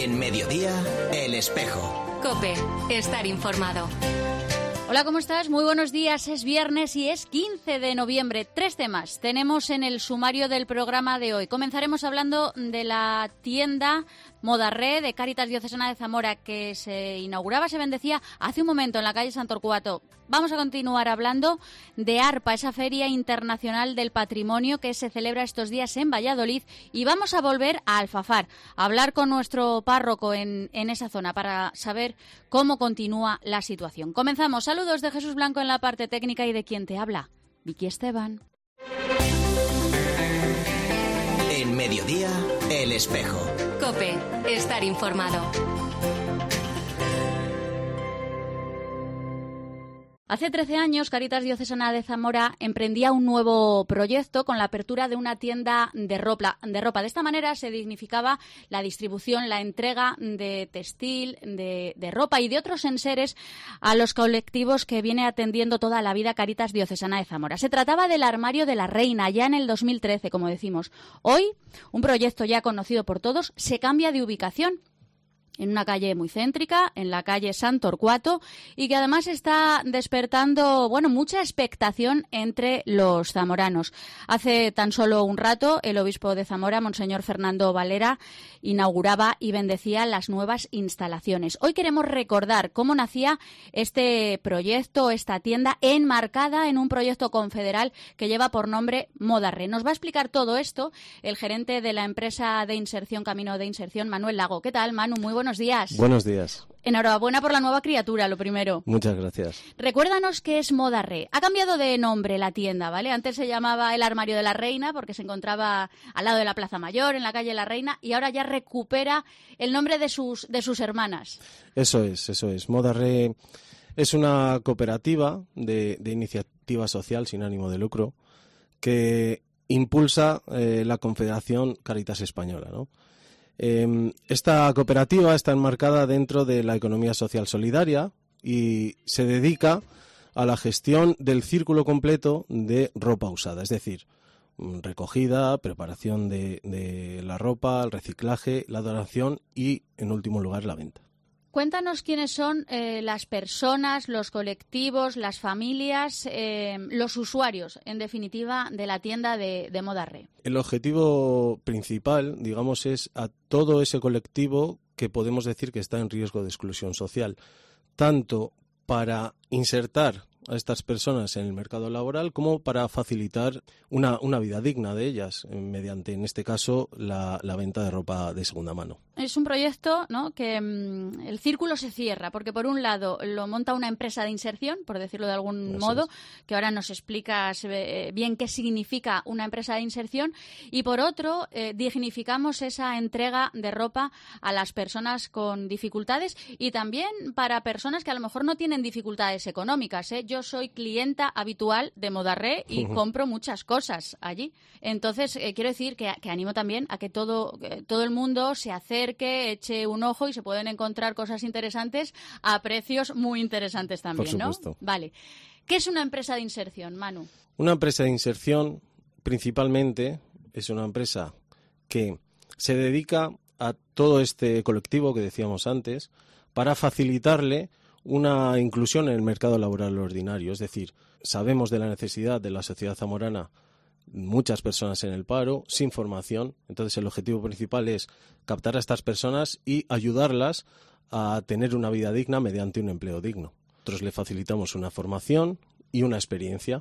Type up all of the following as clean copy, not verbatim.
En Mediodía, El Espejo. COPE, estar informado. Hola, ¿cómo estás? Muy buenos días. Es viernes y es 15 de noviembre. 3 temas tenemos en el sumario del programa de hoy. Comenzaremos hablando de la tienda Modarré de Cáritas Diocesana de Zamora, que se inauguraba, se bendecía hace un momento en la calle Sant Torquato. Vamos a continuar hablando de ARPA, esa Feria Internacional del Patrimonio que se celebra estos días en Valladolid, y vamos a volver a Alfafar, a hablar con nuestro párroco en esa zona para saber cómo continúa la situación. Comenzamos. Saludos de Jesús Blanco en la parte técnica y de quien te habla, Vicky Esteban. En Mediodía, El Espejo. COPE, estar informado. Hace 13 años, Cáritas Diocesana de Zamora emprendía un nuevo proyecto con la apertura de una tienda de ropa. De esta manera se dignificaba la distribución, la entrega de textil, de ropa y de otros enseres a los colectivos que viene atendiendo toda la vida Cáritas Diocesana de Zamora. Se trataba del Armario de la Reina, ya en el 2013, como decimos. Hoy, un proyecto ya conocido por todos, se cambia de ubicación en una calle muy céntrica, en la calle Sant Torquato, y que además está despertando, mucha expectación entre los zamoranos. Hace tan solo un rato, el obispo de Zamora, Monseñor Fernando Valera, inauguraba y bendecía las nuevas instalaciones. Hoy queremos recordar cómo nacía este proyecto, esta tienda, enmarcada en un proyecto confederal que lleva por nombre Modarré. Nos va a explicar todo esto el gerente de la empresa de inserción, Camino de Inserción, Manuel Lago. ¿Qué tal, Manu? Muy buenos días. Buenos días. Enhorabuena por la nueva criatura, lo primero. Muchas gracias. Recuérdanos qué es Modarré. Ha cambiado de nombre la tienda, ¿vale? Antes se llamaba el Armario de la Reina porque se encontraba al lado de la Plaza Mayor, en la calle La Reina, y ahora ya recupera el nombre de sus hermanas. Eso es. Modarré es una cooperativa de iniciativa social sin ánimo de lucro que impulsa la Confederación Cáritas Española, ¿no? Esta cooperativa está enmarcada dentro de la economía social solidaria y se dedica a la gestión del círculo completo de ropa usada, es decir, recogida, preparación de la ropa, el reciclaje, la donación y, en último lugar, la venta. Cuéntanos quiénes son las personas, los colectivos, las familias, los usuarios, en definitiva, de la tienda de Modarré. El objetivo principal, digamos, es a todo ese colectivo que podemos decir que está en riesgo de exclusión social, tanto para insertar a estas personas en el mercado laboral como para facilitar una vida digna de ellas mediante, en este caso, la venta de ropa de segunda mano. Es un proyecto, ¿no?, que el círculo se cierra, porque por un lado lo monta una empresa de inserción, por decirlo de algún modo, que ahora nos explicas bien qué significa una empresa de inserción, y por otro dignificamos esa entrega de ropa a las personas con dificultades y también para personas que a lo mejor no tienen dificultades económicas, ¿eh? Yo soy clienta habitual de Modarré y compro muchas cosas allí. Entonces, quiero decir que animo también a que todo el mundo se acerque, eche un ojo y se pueden encontrar cosas interesantes a precios muy interesantes también, ¿no? Por supuesto. Vale. ¿Qué es una empresa de inserción, Manu? Una empresa de inserción, principalmente, es una empresa que se dedica a todo este colectivo que decíamos antes para facilitarle una inclusión en el mercado laboral ordinario. Es decir, sabemos de la necesidad de la sociedad zamorana, muchas personas en el paro, sin formación. Entonces el objetivo principal es captar a estas personas y ayudarlas a tener una vida digna mediante un empleo digno. Nosotros le facilitamos una formación y una experiencia.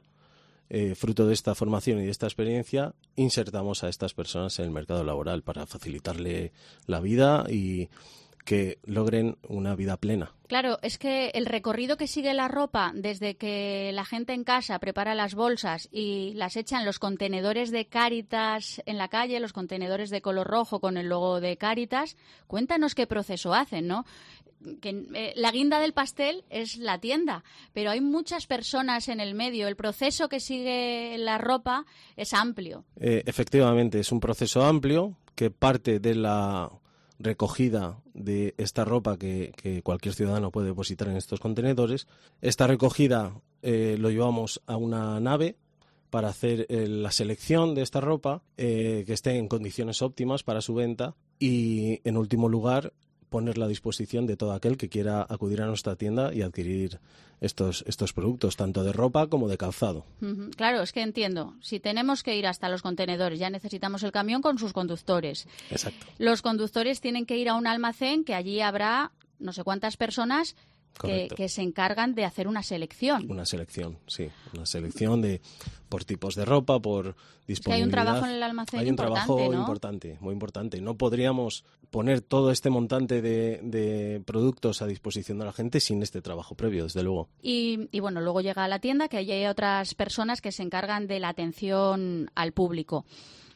Fruto de esta formación y de esta experiencia, insertamos a estas personas en el mercado laboral para facilitarle la vida y que logren una vida plena. Claro, es que el recorrido que sigue la ropa desde que la gente en casa prepara las bolsas y las echa en los contenedores de Cáritas en la calle, los contenedores de color rojo con el logo de Cáritas, cuéntanos qué proceso hacen, ¿no? Que la guinda del pastel es la tienda, pero hay muchas personas en el medio. El proceso que sigue la ropa es amplio. Efectivamente, es un proceso amplio que parte de la recogida de esta ropa que cualquier ciudadano puede depositar en estos contenedores. Esta recogida lo llevamos a una nave para hacer la selección de esta ropa que esté en condiciones óptimas para su venta y, en último lugar, ponerla a disposición de todo aquel que quiera acudir a nuestra tienda y adquirir estos productos, tanto de ropa como de calzado. Claro, es que entiendo. Si tenemos que ir hasta los contenedores, ya necesitamos el camión con sus conductores. Exacto. Los conductores tienen que ir a un almacén que allí habrá no sé cuántas personas que se encargan de hacer una selección. Una selección, sí. Una selección por tipos de ropa, por disponibilidad. Es que hay un trabajo en el almacén importante. Hay un trabajo ¿no? importante, muy importante. No podríamos poner todo este montante de productos a disposición de la gente sin este trabajo previo, desde luego. Y bueno, luego llega a la tienda, que allí hay otras personas que se encargan de la atención al público.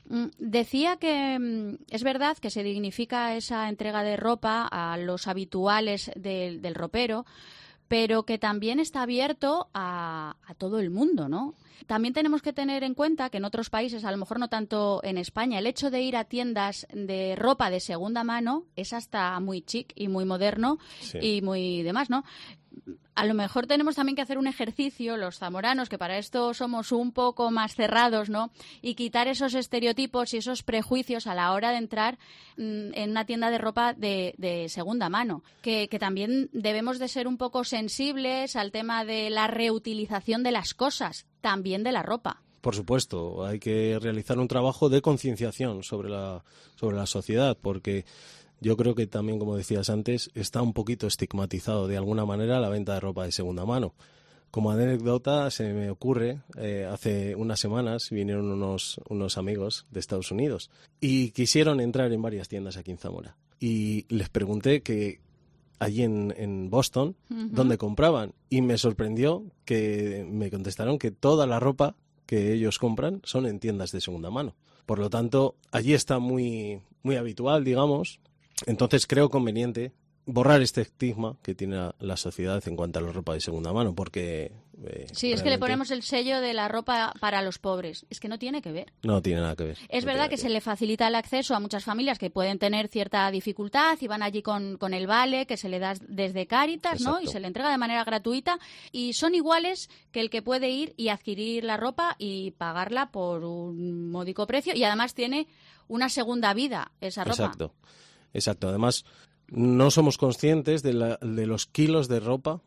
Decía que es verdad que se dignifica esa entrega de ropa a los habituales del ropero, pero que también está abierto a todo el mundo, ¿no? También tenemos que tener en cuenta que en otros países, a lo mejor no tanto en España, el hecho de ir a tiendas de ropa de segunda mano es hasta muy chic y muy moderno y muy demás, ¿no? A lo mejor tenemos también que hacer un ejercicio, los zamoranos, que para esto somos un poco más cerrados, ¿no? Y quitar esos estereotipos y esos prejuicios a la hora de entrar en una tienda de ropa de segunda mano. Que también debemos de ser un poco sensibles al tema de la reutilización de las cosas, también de la ropa. Por supuesto, hay que realizar un trabajo de concienciación sobre la sociedad, porque yo creo que también, como decías antes, está un poquito estigmatizado de alguna manera la venta de ropa de segunda mano. Como anécdota, se me ocurre, hace unas semanas vinieron unos amigos de Estados Unidos y quisieron entrar en varias tiendas aquí en Zamora. Y les pregunté que allí en Boston, ¿dónde compraban? Y me sorprendió que me contestaron que toda la ropa que ellos compran son en tiendas de segunda mano. Por lo tanto, allí está muy, muy habitual, digamos. Entonces creo conveniente borrar este estigma que tiene la sociedad en cuanto a la ropa de segunda mano, porque sí, es que le ponemos el sello de la ropa para los pobres. Es que no tiene que ver. No tiene nada que ver. Es verdad que se le facilita el acceso a muchas familias que pueden tener cierta dificultad y van allí con el vale que se le da desde Cáritas, Exacto. ¿no? Y se le entrega de manera gratuita y son iguales que el que puede ir y adquirir la ropa y pagarla por un módico precio, y además tiene una segunda vida esa ropa. Exacto. Además, no somos conscientes de los kilos de ropa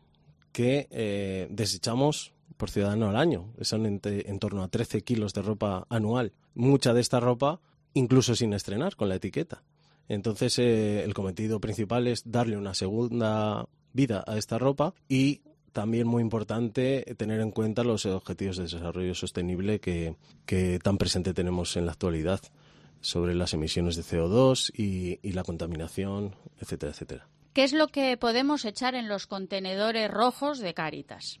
que desechamos por ciudadano al año. Son en torno a 13 kilos de ropa anual. Mucha de esta ropa, incluso sin estrenar, con la etiqueta. Entonces, el cometido principal es darle una segunda vida a esta ropa y también muy importante tener en cuenta los objetivos de desarrollo sostenible que tan presente tenemos en la actualidad, sobre las emisiones de CO2 y la contaminación, etcétera, etcétera. ¿Qué es lo que podemos echar en los contenedores rojos de Cáritas?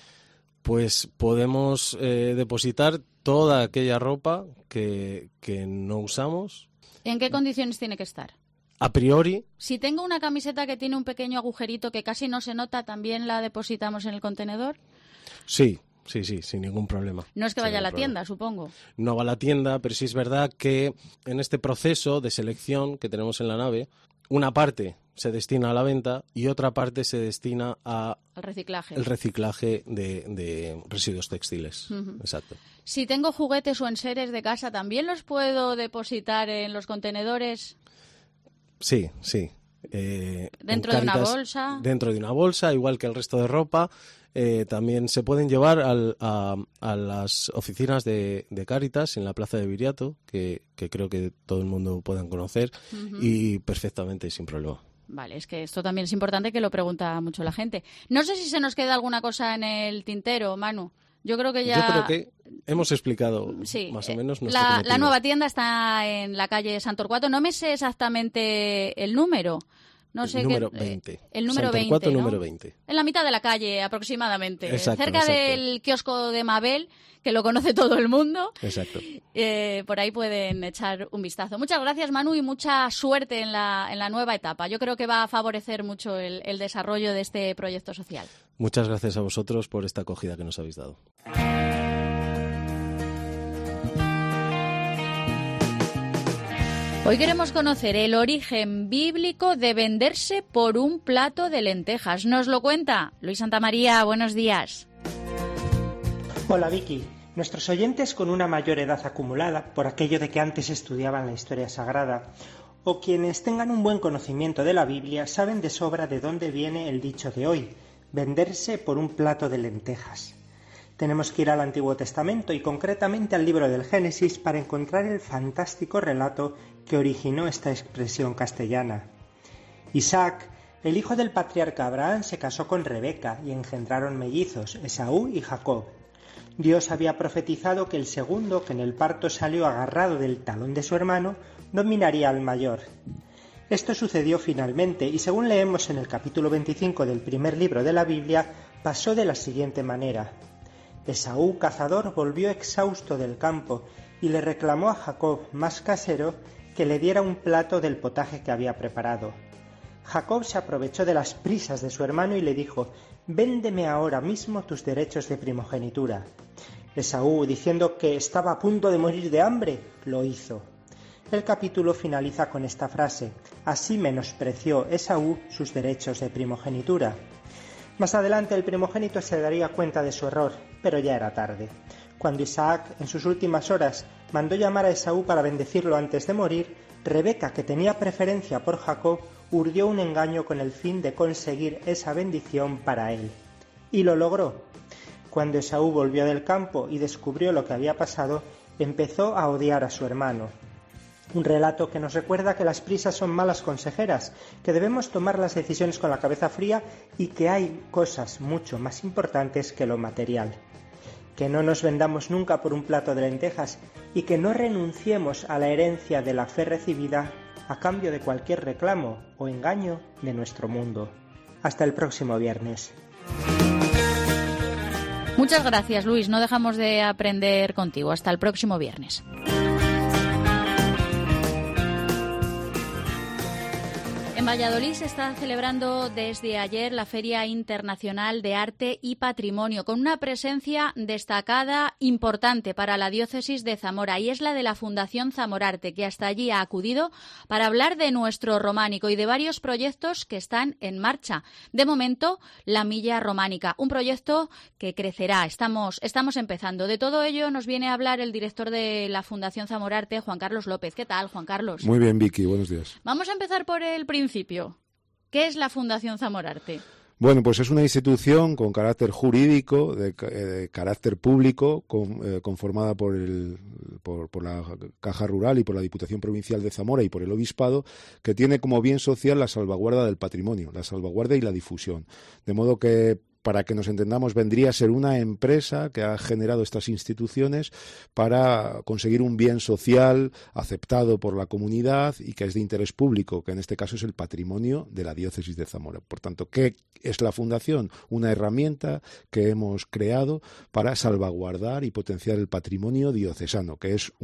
Pues podemos depositar toda aquella ropa que no usamos. ¿En qué condiciones tiene que estar? A priori. Si tengo una camiseta que tiene un pequeño agujerito que casi no se nota, ¿también la depositamos en el contenedor? Sí, sin ningún problema. No es que vaya a la tienda, supongo. No va a la tienda, pero sí es verdad que en este proceso de selección que tenemos en la nave, una parte se destina a la venta y otra parte se destina al reciclaje. El reciclaje de residuos textiles. Exacto. Si tengo juguetes o enseres de casa, ¿también los puedo depositar en los contenedores? Sí. ¿Dentro de una bolsa? Dentro de una bolsa, igual que el resto de ropa. También se pueden llevar a las oficinas de Cáritas en la Plaza de Viriato, que creo que todo el mundo puedan conocer, y perfectamente, sin problema. Vale, es que esto también es importante, que lo pregunta mucho la gente. No sé si se nos queda alguna cosa en el tintero, Manu. Yo creo que que hemos explicado más o menos nuestro cometido. La nueva tienda está en la calle San Torcuato. No me sé exactamente el número. No sé el número 20. El número 20, Torcuato, ¿no? número 20. En la mitad de la calle, aproximadamente. Exacto, cerca del kiosco de Mabel, que lo conoce todo el mundo. Exacto. Por ahí pueden echar un vistazo. Muchas gracias, Manu, y mucha suerte en la nueva etapa. Yo creo que va a favorecer mucho el desarrollo de este proyecto social. Muchas gracias a vosotros por esta acogida que nos habéis dado. Hoy queremos conocer el origen bíblico de venderse por un plato de lentejas. Nos lo cuenta Luis Santamaría. Buenos días. Hola, Vicky. Nuestros oyentes con una mayor edad acumulada, por aquello de que antes estudiaban la historia sagrada, o quienes tengan un buen conocimiento de la Biblia saben de sobra de dónde viene el dicho de hoy: venderse por un plato de lentejas. Tenemos que ir al Antiguo Testamento y concretamente al libro del Génesis para encontrar el fantástico relato que originó esta expresión castellana. Isaac, el hijo del patriarca Abraham, se casó con Rebeca y engendraron mellizos, Esaú y Jacob. Dios había profetizado que el segundo, que en el parto salió agarrado del talón de su hermano, dominaría al mayor. Esto sucedió finalmente y, según leemos en el capítulo 25 del primer libro de la Biblia, pasó de la siguiente manera. Esaú, cazador, volvió exhausto del campo y le reclamó a Jacob, más casero, que le diera un plato del potaje que había preparado. Jacob se aprovechó de las prisas de su hermano y le dijo: «Véndeme ahora mismo tus derechos de primogenitura». Esaú, diciendo que estaba a punto de morir de hambre, lo hizo. El capítulo finaliza con esta frase: «Así menospreció Esaú sus derechos de primogenitura». Más adelante el primogénito se daría cuenta de su error, pero ya era tarde. Cuando Isaac, en sus últimas horas, mandó llamar a Esaú para bendecirlo antes de morir, Rebeca, que tenía preferencia por Jacob, urdió un engaño con el fin de conseguir esa bendición para él. Y lo logró. Cuando Esaú volvió del campo y descubrió lo que había pasado, empezó a odiar a su hermano. Un relato que nos recuerda que las prisas son malas consejeras, que debemos tomar las decisiones con la cabeza fría y que hay cosas mucho más importantes que lo material. Que no nos vendamos nunca por un plato de lentejas y que no renunciemos a la herencia de la fe recibida a cambio de cualquier reclamo o engaño de nuestro mundo. Hasta el próximo viernes. Muchas gracias, Luis. No dejamos de aprender contigo. Hasta el próximo viernes. En Valladolid se está celebrando desde ayer la Feria Internacional de Arte y Patrimonio, con una presencia destacada, importante para la diócesis de Zamora, y es la de la Fundación Zamorarte, que hasta allí ha acudido para hablar de nuestro románico y de varios proyectos que están en marcha. De momento, la Milla Románica, un proyecto que crecerá. Estamos empezando. De todo ello nos viene a hablar el director de la Fundación Zamorarte, Juan Carlos López. ¿Qué tal, Juan Carlos? Muy bien, Vicky. Buenos días. Vamos a empezar por el principio. ¿Qué es la Fundación Zamorarte? Bueno, pues es una institución con carácter jurídico, de carácter público, conformada por la Caja Rural y por la Diputación Provincial de Zamora y por el Obispado, que tiene como bien social la salvaguarda del patrimonio, la salvaguarda y la difusión. De modo que, para que nos entendamos, vendría a ser una empresa que ha generado estas instituciones para conseguir un bien social aceptado por la comunidad y que es de interés público, que en este caso es el patrimonio de la diócesis de Zamora. Por tanto, ¿qué es la Fundación? Una herramienta que hemos creado para salvaguardar y potenciar el patrimonio diocesano, que es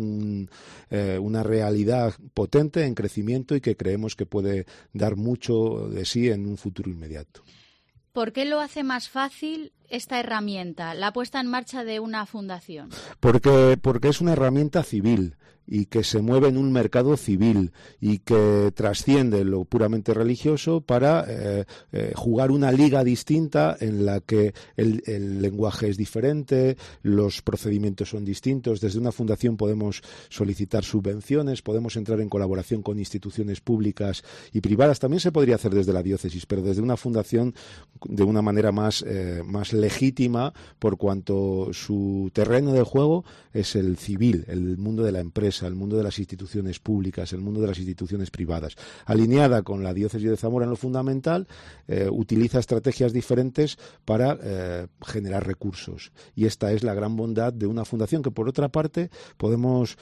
una realidad potente en crecimiento y que creemos que puede dar mucho de sí en un futuro inmediato. ¿Por qué lo hace más fácil esta herramienta, la puesta en marcha de una fundación? Porque es una herramienta civil y que se mueve en un mercado civil y que trasciende lo puramente religioso para jugar una liga distinta en la que el lenguaje es diferente, los procedimientos son distintos. Desde una fundación podemos solicitar subvenciones, podemos entrar en colaboración con instituciones públicas y privadas. También se podría hacer desde la diócesis, pero desde una fundación de una manera más legítima, por cuanto su terreno de juego es el civil, el mundo de la empresa, el mundo de las instituciones públicas, el mundo de las instituciones privadas. Alineada con la diócesis de Zamora en lo fundamental, utiliza estrategias diferentes para generar recursos. Y esta es la gran bondad de una fundación que, por otra parte, podemos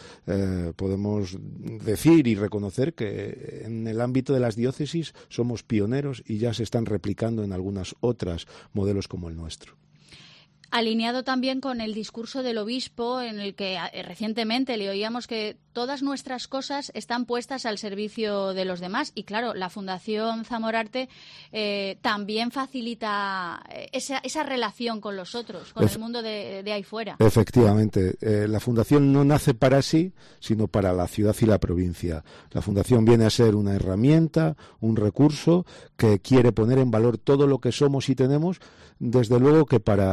decir y reconocer que en el ámbito de las diócesis somos pioneros y ya se están replicando en algunas otras modelos como el nuestro. Alineado también con el discurso del obispo, en el que recientemente le oíamos que todas nuestras cosas están puestas al servicio de los demás. Y claro, la Fundación Zamorarte también facilita esa relación con los otros, con el mundo de ahí fuera. Efectivamente. La Fundación no nace para sí, sino para la ciudad y la provincia. La Fundación viene a ser una herramienta, un recurso que quiere poner en valor todo lo que somos y tenemos, desde luego que para sostener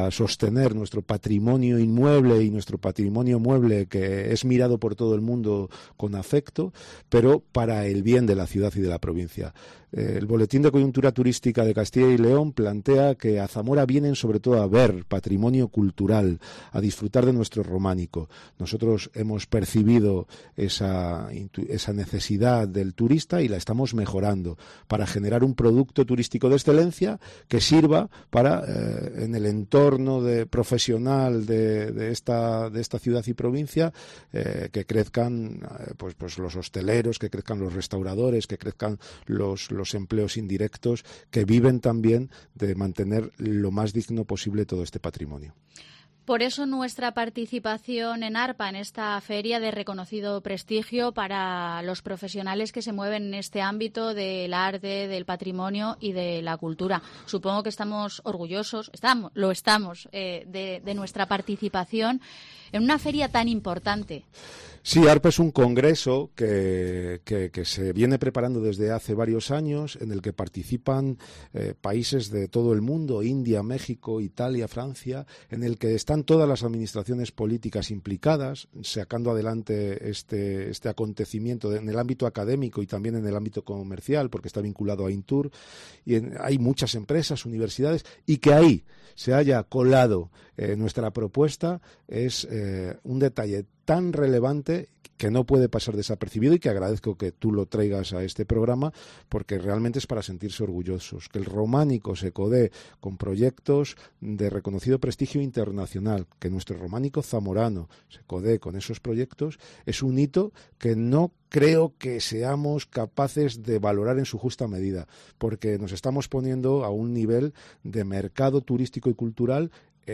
sostener nuestro patrimonio inmueble y nuestro patrimonio mueble, que es mirado por todo el mundo con afecto, pero para el bien de la ciudad y de la provincia. El Boletín de Coyuntura Turística de Castilla y León plantea que a Zamora vienen sobre todo a ver patrimonio cultural, a disfrutar de nuestro románico. Nosotros hemos percibido esa necesidad del turista y la estamos mejorando para generar un producto turístico de excelencia que sirva para, en el entorno profesional de esta ciudad y provincia, que crezcan pues los hosteleros, que crezcan los restauradores, que crezcan los empleos indirectos, que viven también de mantener lo más digno posible todo este patrimonio. Por eso nuestra participación en ARPA, en esta feria de reconocido prestigio para los profesionales que se mueven en este ámbito del arte, del patrimonio y de la cultura. Supongo que estamos orgullosos, lo estamos, de nuestra participación en una feria tan importante. Sí, ARPA es un congreso que se viene preparando desde hace varios años, en el que participan países de todo el mundo, India, México, Italia, Francia, en el que están todas las administraciones políticas implicadas, sacando adelante este acontecimiento en el ámbito académico y también en el ámbito comercial, porque está vinculado a Intur, y hay muchas empresas, universidades, y que ahí se haya colado nuestra propuesta es un detalle tan relevante que no puede pasar desapercibido, y que agradezco que tú lo traigas a este programa, porque realmente es para sentirse orgullosos. Que el románico se codee con proyectos de reconocido prestigio internacional, que nuestro románico zamorano se codee con esos proyectos, es un hito que no creo que seamos capaces de valorar en su justa medida, porque nos estamos poniendo a un nivel de mercado turístico y cultural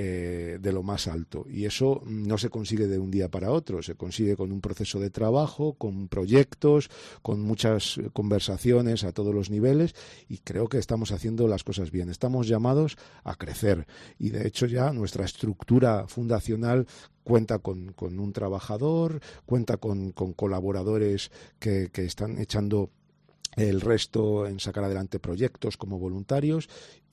de lo más alto, y eso no se consigue de un día para otro, se consigue con un proceso de trabajo, con proyectos, con muchas conversaciones a todos los niveles, y creo que estamos haciendo las cosas bien. Estamos llamados a crecer, y de hecho ya nuestra estructura fundacional cuenta con un trabajador, cuenta con colaboradores que están echando el resto en sacar adelante proyectos como voluntarios,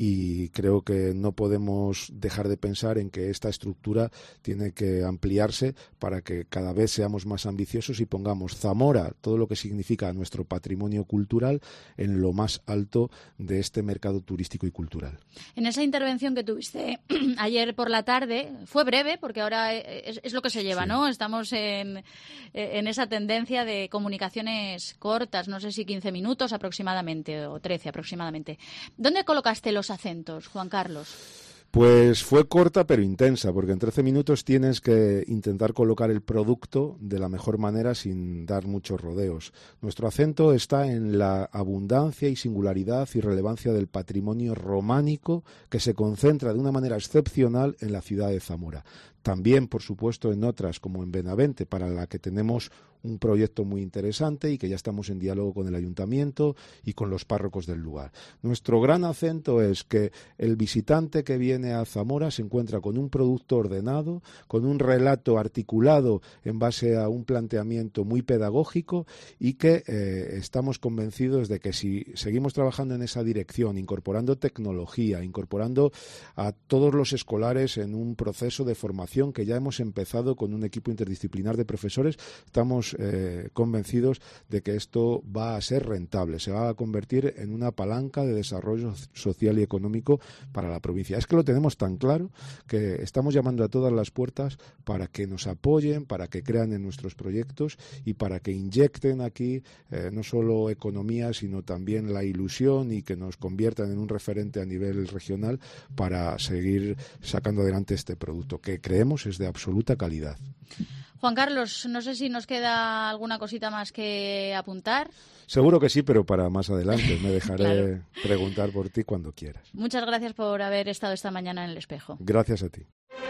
y creo que no podemos dejar de pensar en que esta estructura tiene que ampliarse para que cada vez seamos más ambiciosos y pongamos Zamora, todo lo que significa nuestro patrimonio cultural, en lo más alto de este mercado turístico y cultural. En esa intervención que tuviste ayer por la tarde, fue breve porque ahora es lo que se lleva, sí, ¿no? Estamos en esa tendencia de comunicaciones cortas, no sé si 15 minutos aproximadamente o 13 aproximadamente. ¿Dónde colocaste los acentos, Juan Carlos? Pues fue corta pero intensa, porque en 13 minutos tienes que intentar colocar el producto de la mejor manera sin dar muchos rodeos. Nuestro acento está en la abundancia y singularidad y relevancia del patrimonio románico, que se concentra de una manera excepcional en la ciudad de Zamora. También, por supuesto, en otras, como en Benavente, para la que tenemos un proyecto muy interesante y que ya estamos en diálogo con el ayuntamiento y con los párrocos del lugar. Nuestro gran acento es que el visitante que viene a Zamora se encuentra con un producto ordenado, con un relato articulado en base a un planteamiento muy pedagógico, y que estamos convencidos de que si seguimos trabajando en esa dirección, incorporando tecnología, incorporando a todos los escolares en un proceso de formación que ya hemos empezado con un equipo interdisciplinar de profesores, estamos convencidos de que esto va a ser rentable, se va a convertir en una palanca de desarrollo social y económico para la provincia. Es que lo tenemos tan claro que estamos llamando a todas las puertas para que nos apoyen, para que crean en nuestros proyectos y para que inyecten aquí no solo economía, sino también la ilusión, y que nos conviertan en un referente a nivel regional para seguir sacando adelante este producto, que creemos es de absoluta calidad. Juan Carlos, no sé si nos queda alguna cosita más que apuntar. Seguro que sí, pero para más adelante. Me dejaré preguntar por ti cuando quieras. Muchas gracias por haber estado esta mañana en El Espejo. Gracias a ti.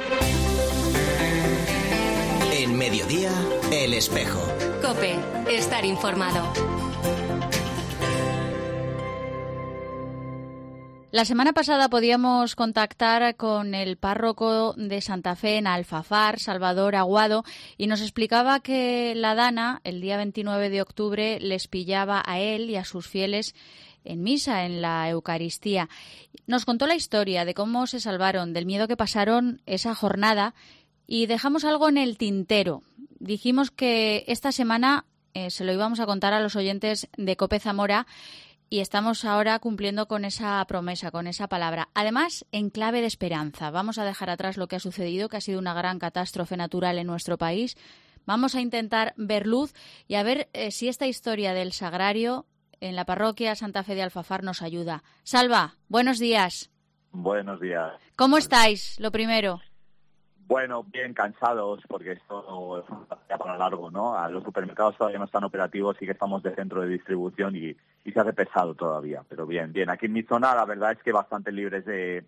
En Mediodía, El Espejo. COPE, estar informado. La semana pasada podíamos contactar con el párroco de Santa Fe en Alfafar, Salvador Aguado, y nos explicaba que la Dana, el día 29 de octubre, les pillaba a él y a sus fieles en misa, en la Eucaristía. Nos contó la historia de cómo se salvaron, del miedo que pasaron esa jornada, y dejamos algo en el tintero. Dijimos que esta semana se lo íbamos a contar a los oyentes de COPE Zamora, y estamos ahora cumpliendo con esa promesa, con esa palabra. Además, en clave de esperanza. Vamos a dejar atrás lo que ha sucedido, que ha sido una gran catástrofe natural en nuestro país. Vamos a intentar ver luz y a ver si esta historia del sagrario en la parroquia Santa Fe de Alfafar nos ayuda. Salva, buenos días. Buenos días. ¿Cómo estáis, lo primero? Bueno, bien cansados, porque esto es una tarea para largo, ¿no? Los supermercados todavía no están operativos, sí que estamos de centro de distribución y se hace pesado todavía. Pero bien. Aquí en mi zona la verdad es que bastante libres de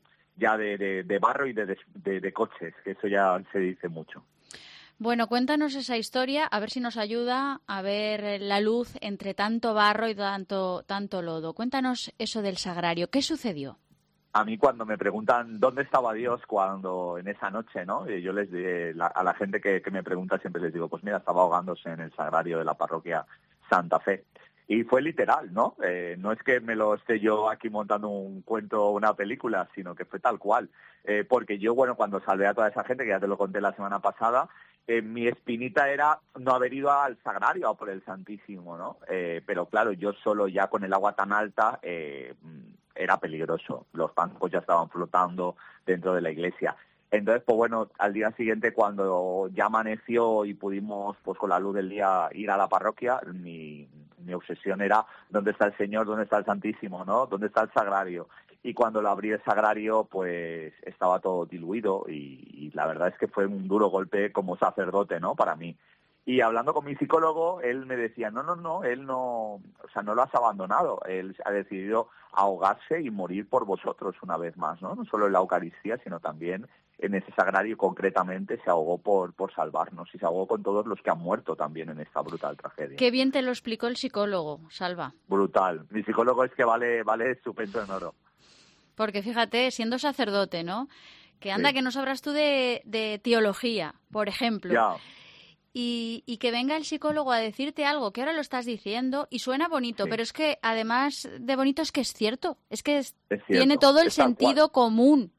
barro y de coches, que eso ya se dice mucho. Bueno, cuéntanos esa historia, a ver si nos ayuda a ver la luz entre tanto barro y tanto lodo. Cuéntanos eso del sagrario. ¿Qué sucedió? A mí cuando me preguntan dónde estaba Dios cuando en esa noche, ¿no? Yo les a la gente que me pregunta siempre les digo, pues mira, estaba ahogándose en el sagrario de la parroquia Santa Fe. Y fue literal, ¿no? No es que me lo esté yo aquí montando un cuento o una película, sino que fue tal cual. Porque yo, bueno, cuando salvé a toda esa gente, que ya te lo conté la semana pasada, mi espinita era no haber ido al sagrario a por el Santísimo, ¿no? Pero claro, yo solo ya con el agua tan alta era peligroso. Los bancos ya estaban flotando dentro de la iglesia. Entonces, pues bueno, al día siguiente cuando ya amaneció y pudimos, pues con la luz del día, ir a la parroquia, mi obsesión era ¿dónde está el Señor? ¿Dónde está el Santísimo? ¿No? ¿Dónde está el sagrario? Y cuando lo abrí el sagrario, pues estaba todo diluido y la verdad es que fue un duro golpe como sacerdote, ¿no? Para mí. Y hablando con mi psicólogo, él me decía, no, él no, o sea, no lo has abandonado, él ha decidido ahogarse y morir por vosotros una vez más, ¿no? No solo en la Eucaristía, sino también en ese sagrario concretamente se ahogó por salvarnos y se ahogó con todos los que han muerto también en esta brutal tragedia. Qué bien te lo explicó el psicólogo, Salva. Brutal. Mi psicólogo es que vale su peso en oro. Porque fíjate, siendo sacerdote, ¿no? Que anda, sí, que no sabrás tú de teología, por ejemplo. Ya. Y que venga el psicólogo a decirte algo que ahora lo estás diciendo y suena bonito, sí, pero es que además de bonito es que es cierto. Es que tiene todo el sentido común.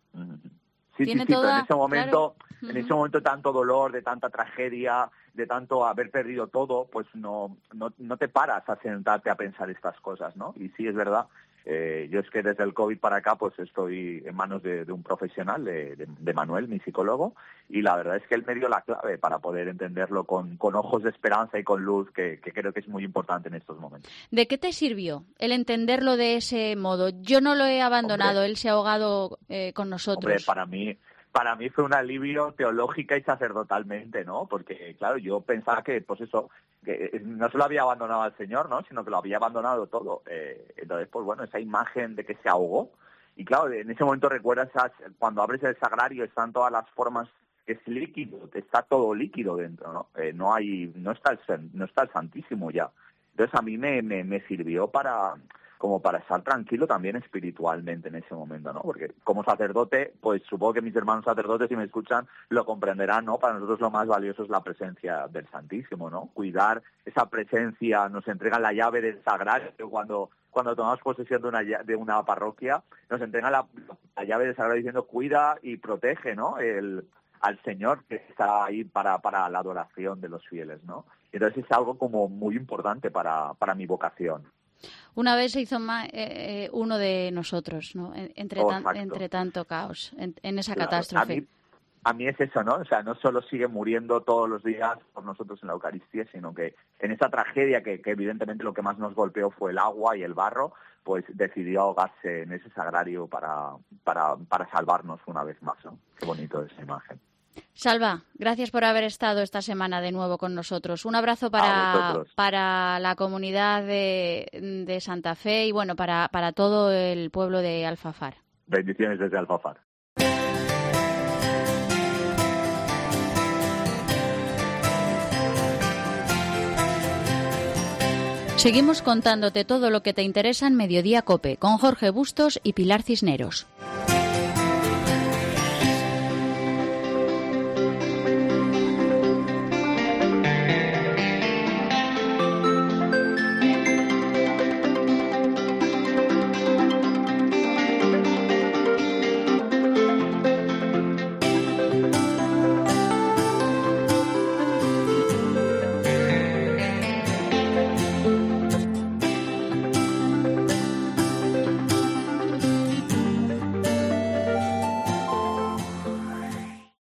Sí, tiene toda, pero en ese momento, claro, en ese momento de tanto dolor, de tanta tragedia, de tanto haber perdido todo, pues no te paras a sentarte a pensar estas cosas, ¿no? Y sí, es verdad. Yo es que desde el COVID para acá pues estoy en manos de un profesional, de Manuel, mi psicólogo, y la verdad es que él me dio la clave para poder entenderlo con ojos de esperanza y con luz, que creo que es muy importante en estos momentos. ¿De qué te sirvió el entenderlo de ese modo? Yo no lo he abandonado, él se ha ahogado con nosotros. Hombre, para mí fue un alivio teológica y sacerdotalmente, ¿no? Porque, claro, yo pensaba que, pues eso, que no solo había abandonado al Señor, ¿no? Sino que lo había abandonado todo. Entonces, pues bueno, esa imagen de que se ahogó. Y claro, en ese momento recuerdas, cuando abres el sagrario, están todas las formas, que es líquido, está todo líquido dentro, ¿no? No está el Santísimo ya. Entonces a mí me sirvió para estar tranquilo también espiritualmente en ese momento, ¿no? Porque como sacerdote, pues supongo que mis hermanos sacerdotes, si me escuchan, lo comprenderán, ¿no? Para nosotros lo más valioso es la presencia del Santísimo, ¿no? Cuidar esa presencia, nos entregan la llave del sagrario cuando tomamos posesión de una parroquia, nos entregan la llave del sagrario diciendo cuida y protege, ¿no? Al Señor que está ahí para la adoración de los fieles, ¿no? Entonces es algo como muy importante para mi vocación. Una vez se hizo uno de nosotros, ¿no? Entre tanto caos, en esa catástrofe. A mí es eso, ¿no? O sea, no solo sigue muriendo todos los días por nosotros en la Eucaristía, sino que en esa tragedia que evidentemente lo que más nos golpeó fue el agua y el barro, pues decidió ahogarse en ese sagrario para salvarnos una vez más, ¿no? Qué bonito esa imagen. Salva, gracias por haber estado esta semana de nuevo con nosotros. Un abrazo para la comunidad de Santa Fe y bueno, para todo el pueblo de Alfafar. Bendiciones desde Alfafar. Seguimos contándote todo lo que te interesa en Mediodía COPE con Jorge Bustos y Pilar Cisneros.